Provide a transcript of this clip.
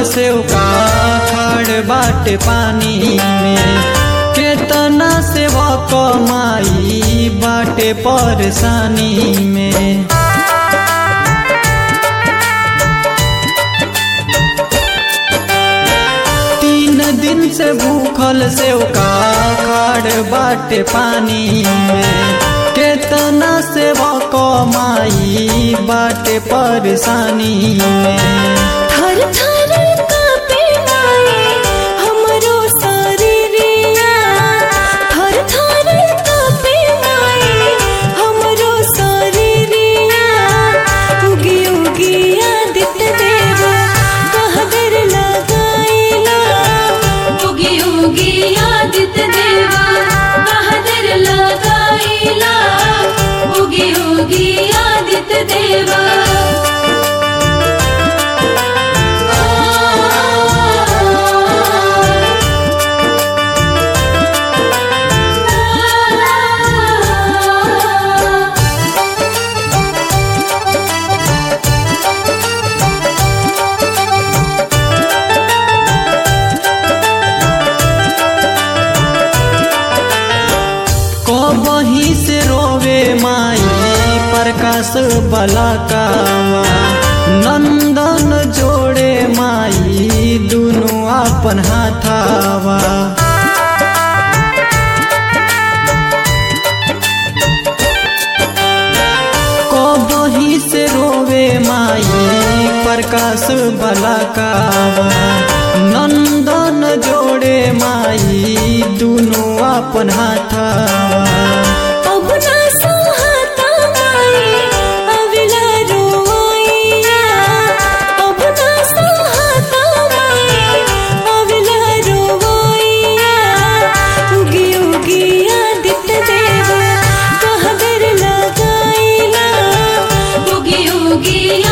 सेवका खाड़ बाटे पानी में, केतना सेवा कमाई बाटे परेशानी में। 3 दिन से भूखल सेवका खाड़ बाटे पानी में, केतना सेवा कमाई बाटे परेशानी में। थर थर कांपे माए हमरो शरीरिया, थर थर कांपे माए हमरो शरीरिया। उगी उगी आदित्य देव कहदर लगाइला, उगी उगी आदित्य देव कहदर लगाइला, उगी उगी आदित्य देव। कबही से रोवे माई प्रकाश बलकावा, नंदन जोड़े माई दुनु अपन हाथावा। कबही से रोवे माई प्रकाश बलकावा, नंदन जोड़े माई दुनु अपन हाथावा। अब ना सहता माई अविला रोइया, अब ना सहता माई अविला रोइया। उगी उगी आदित्य देव कहदर लगाइला, उगी उगी